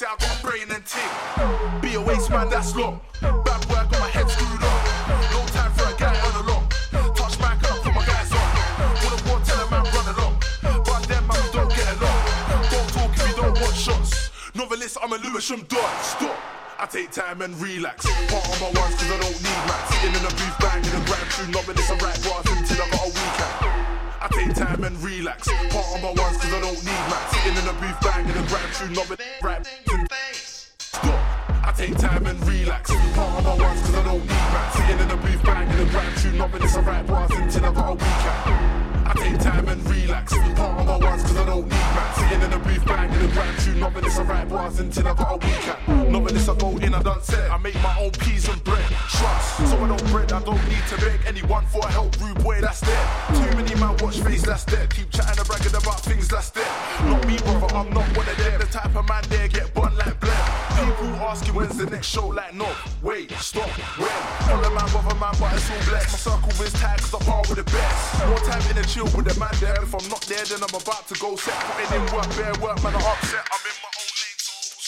I got a brain and ting. Be a waste man, that's long. Bad boy, I got my head screwed on. No time for a guy on the long. Touch back and I put my guys on. Wanna walk, tell a man run along. But them man, we don't get along. Don't talk if you don't want shots. Novelist, I'm a Lewisham Don. Stop. I take time and relax. Part on my ones cause I don't need max. Sitting in the booth banging and grand true novelist. I write bars until I got a weekend. I take time and relax. Part on my ones cause I don't need max. Sitting in the booth banging and grand true novelist. Rap stop. I take time and relax. Part on my ones cause I don't need max. Sitting in the booth banging and grand true novelist. I write bars until I got a weekend. I take time and relax. Part on my ones cause I don't need max. Sitting in the booth banging and grand true novelist. I write bars until I got a weekend. Novelist, I go in, I done set. I make my own peas and bread. Trust, so I don't bread, I don't need to beg anyone for help. Rude boy, that's dead. Too many man watch face, that's dead. Keep chatting and bragging about things, that's dead. Not me, brother, I'm not one of them. The type of man there get bun like bled. People asking when's the next show, like no. Wait, stop, when? All the man, brother, man, but it's all blessed. My circle is tight cause I par with the best. More time in the chill with the man there. If I'm not there, then I'm about to go set. Putting in work, bare work, man, I'm upset. I'm in my own lane,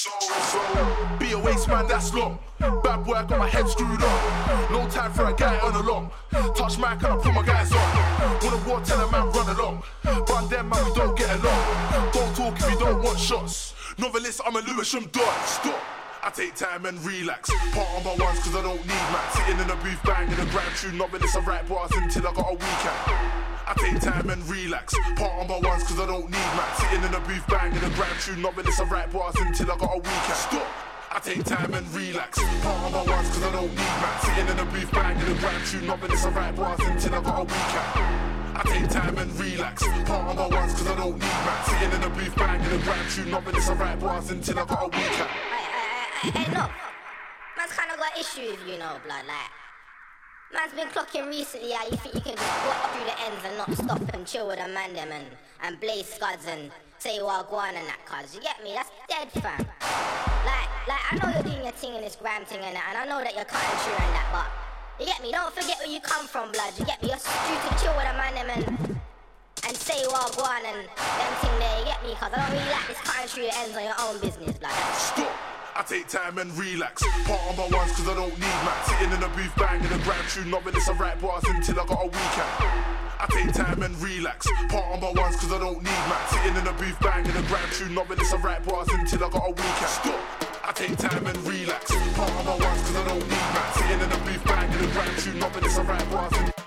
so be a waste man, that's long. Bad boy, I got my head screwed on. No time for a guy on the long. Touch mic and I put my guys on. Wanna walk, tell a man run along. But them man, we don't get along. Don't talk if you don't want shots. Novelist, I'm a Lewisham Don. Stop. I take time and relax. Part on my ones cause I don't need max. Sitting in the booth banging and grand true novelist. I write bars until I got a weekend. I take time and relax. Part on my ones cause I don't need max. Sitting in the booth banging and grand true novelist. I write bars until I got a weekend. Stop. I take time and relax. Part on my ones cause I don't need max. Sitting in the booth banging and grand true novelist. I write bars until I got a weekend. I take time and relax. Part on my ones cause I don't need max. Sitting in the booth banging and grand true novelist. I write bars until I got a weekend. Hey, look, man's kind of got issues, you know, blood, like, man's been clocking recently how you think you can just walk through the ends and not stop and chill with a man them and blaze scuds and say wagwan and that, cuz, you get me? That's dead, fam. Like, I know you're doing your thing in this gram thing and that, and I know that you're cutting through and that, but, you get me? Don't forget where you come from, blood, you get me? You're due to chill with a man them and say wagwan and them thing there, you get me? Cuz I don't really like this cutting through the ends on your own business, blood. Stop. I take time and relax. Part on my ones cause I don't need max. Sitting in the booth banging and grand true novelist. I write bars until I got a weekend. I take time and relax. Part on my ones cause I don't need max. Sitting in the booth banging and grand true novelist. I write bars until I got a weekend. Stop. I take time and relax. Part on my ones cause I don't need max. Sitting in the booth banging and grand true novelist. I write bars until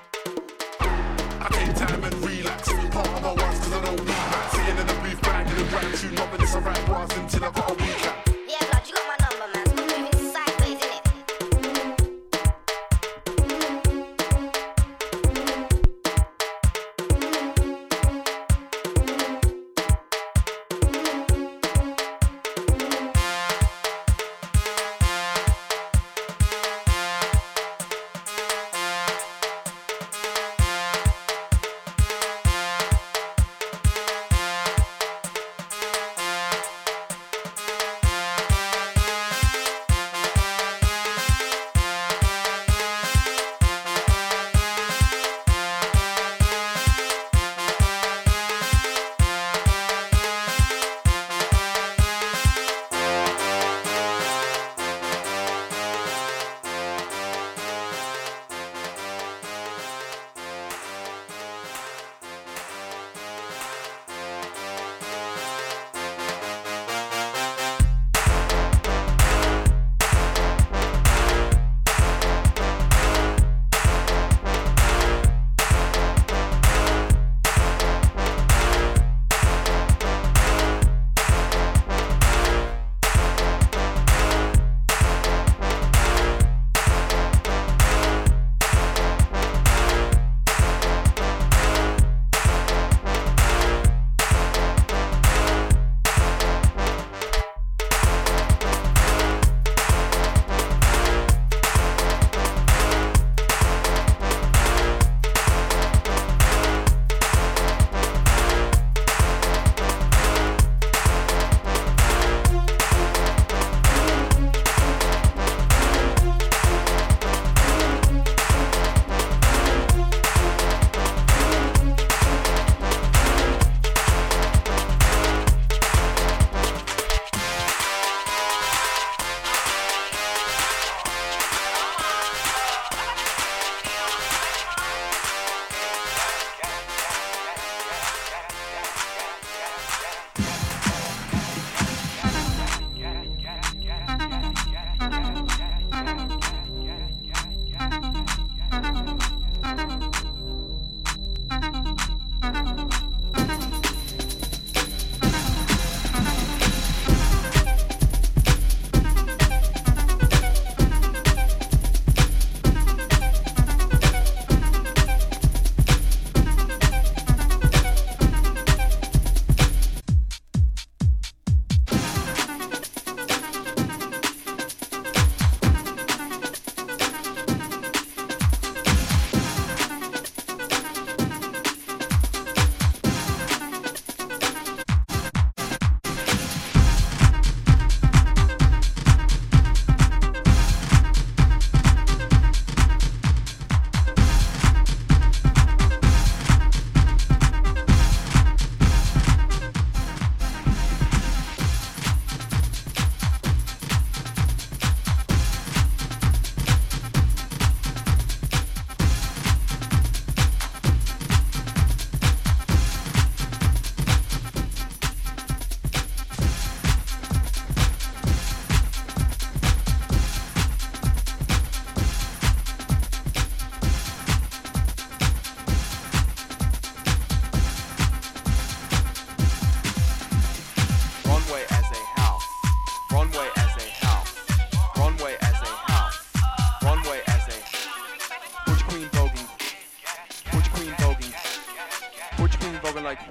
I take time and relax. Part on my ones cause I don't need max. Sitting in the booth banging and grand true novelist. I write bars until I got a weekend. Yeah, blood, you got my number, man. Stop moving sideways, innit?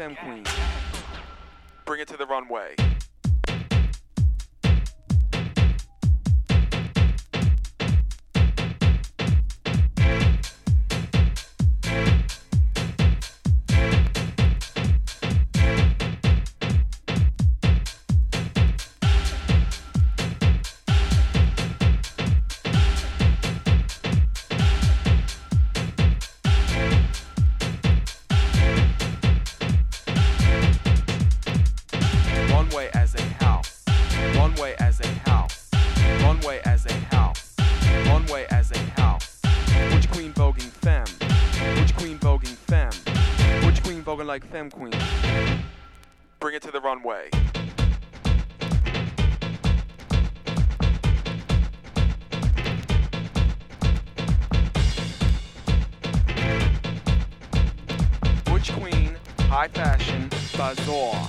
Femme Queen. Bring it to the runway. Like Femme Queen. Bring it to the runway. Butch Queen, high fashion, bazaar.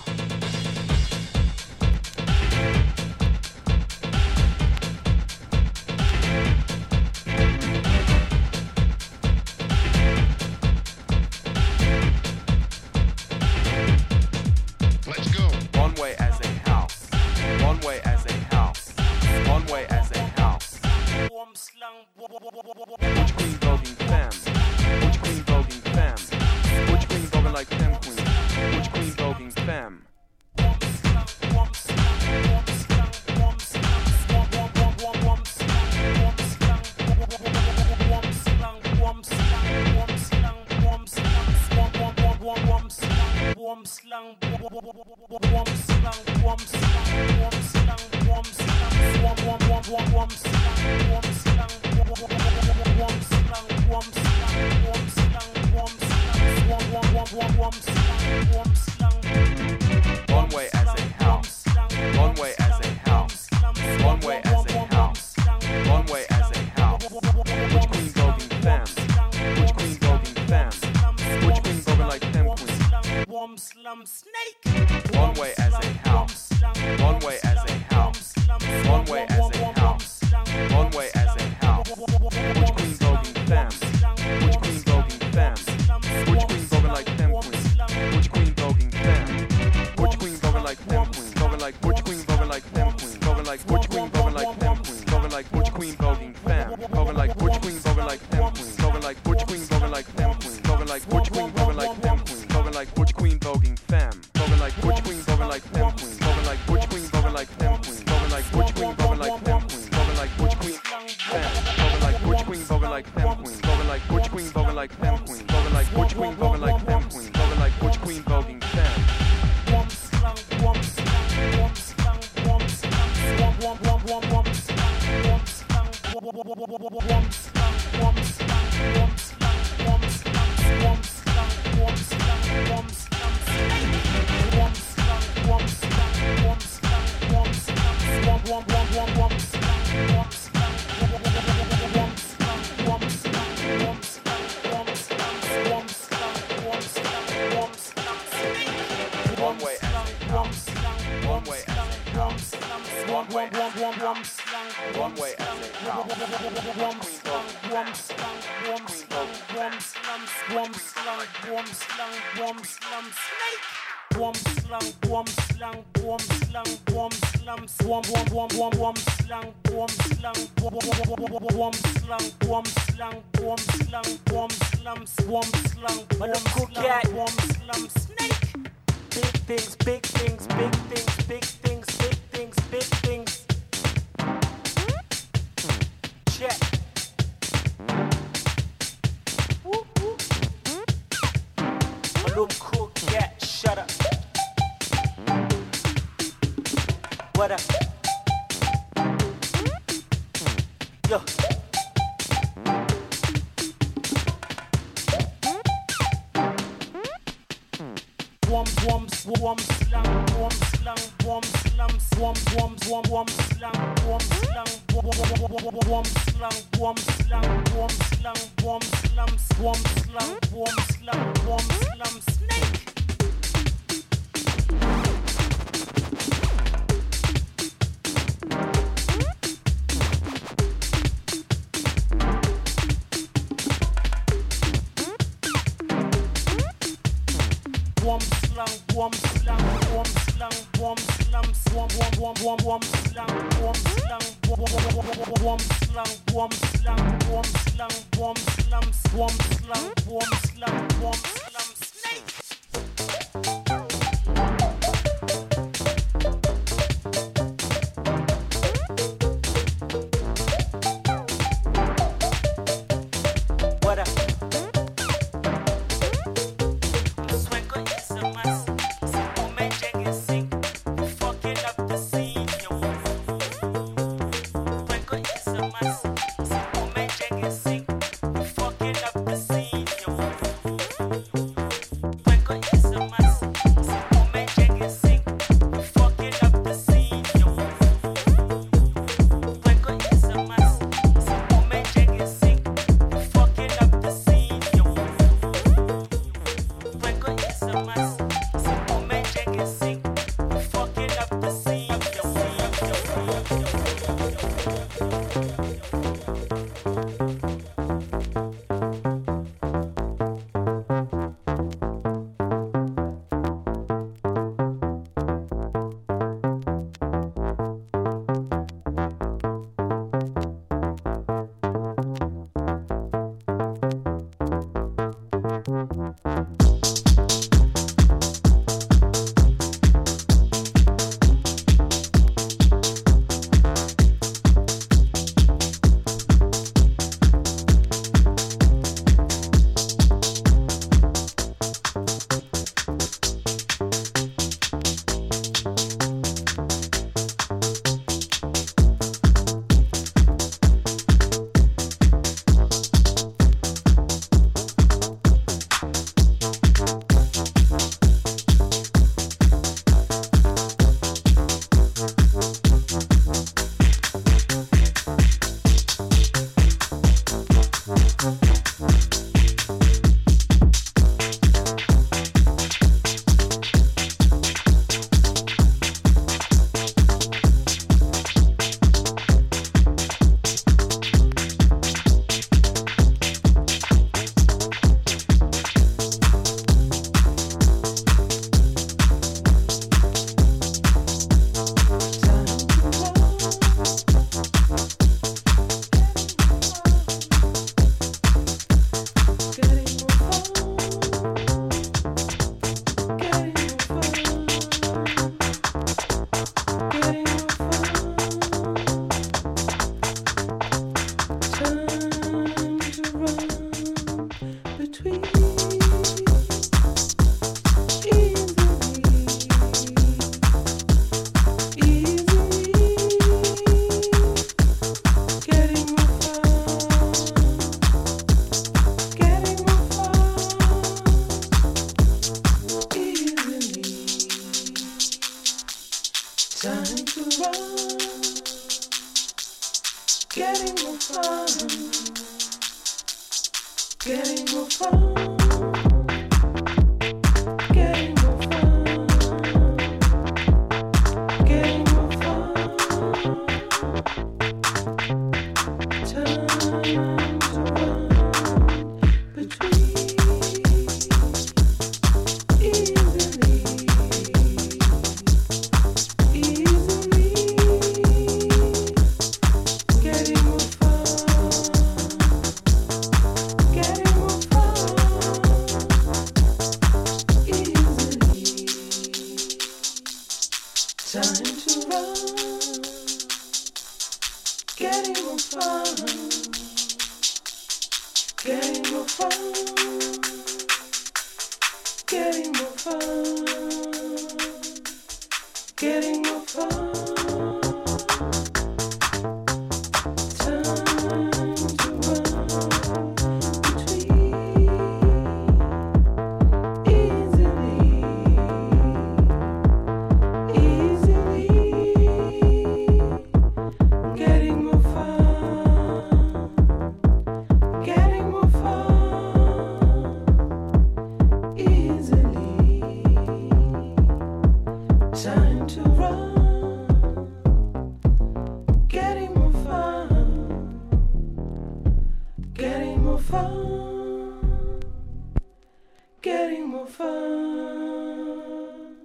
getting more fun.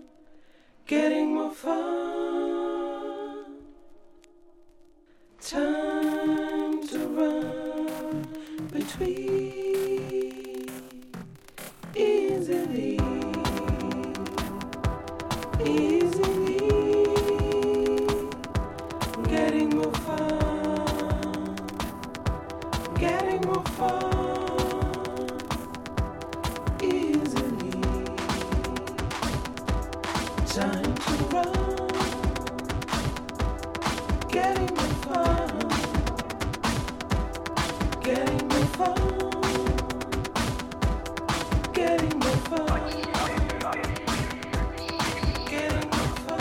Time to run between easily, getting more fun, getting more fun, easily. Time to run, getting more fun. Getting more fun, getting more fun, getting more fun.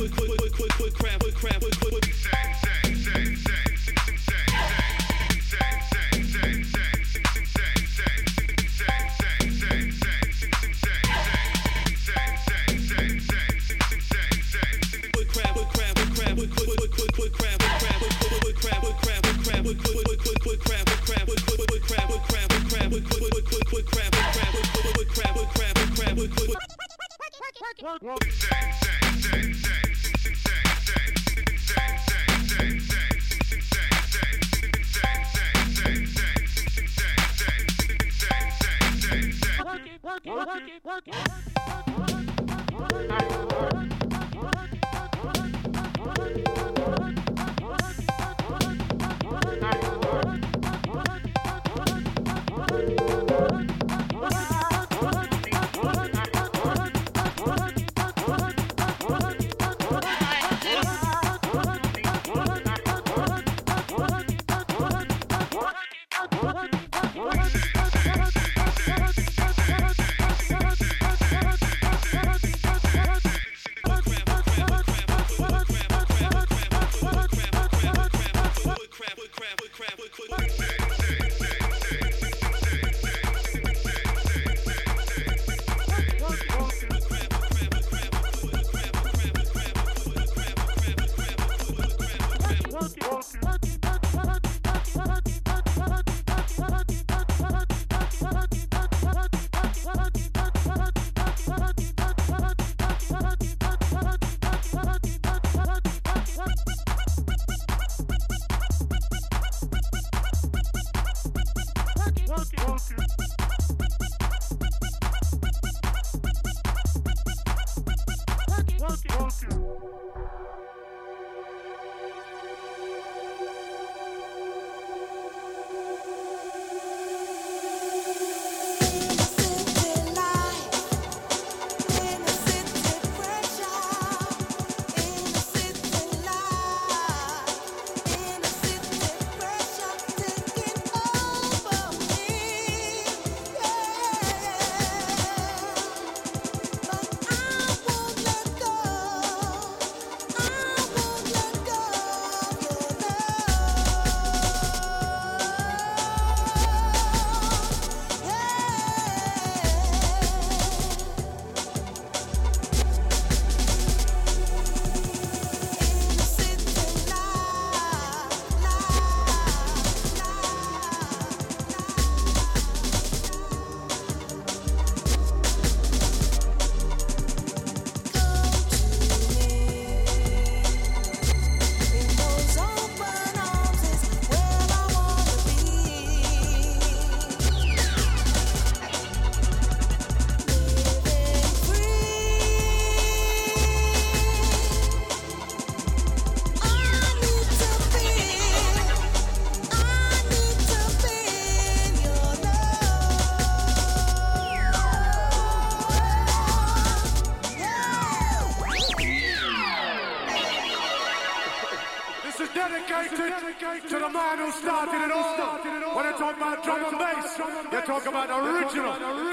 To the man who started it all. When I talk about drum and bass, you talk about the original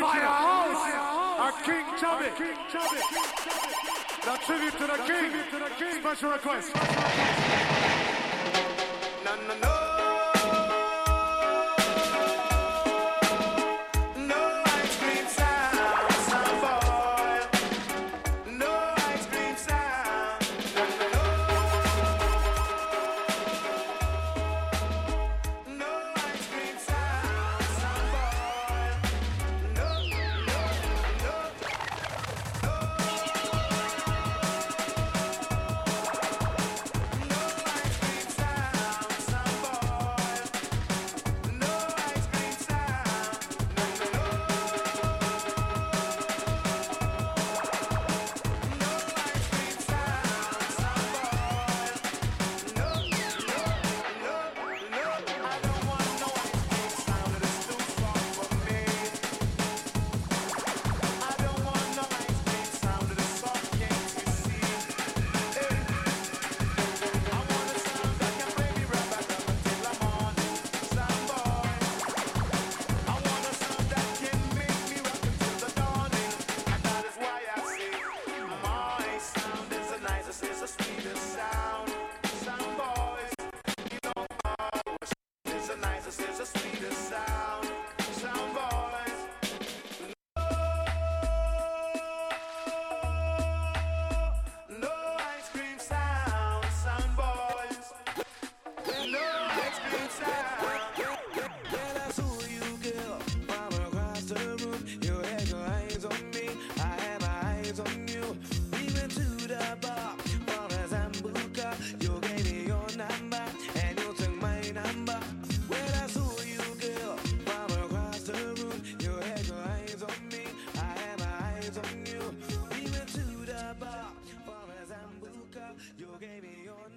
Firehouse, King Chubby. The tribute to the king. Special request. No.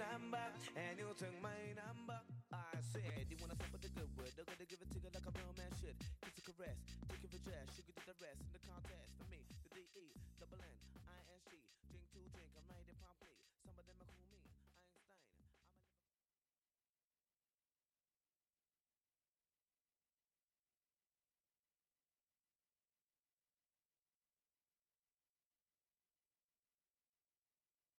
number, and you'll take my number. I said, you wanna talk with the good word, they're gonna give it to you like a real man should. Kiss a caress, take your address,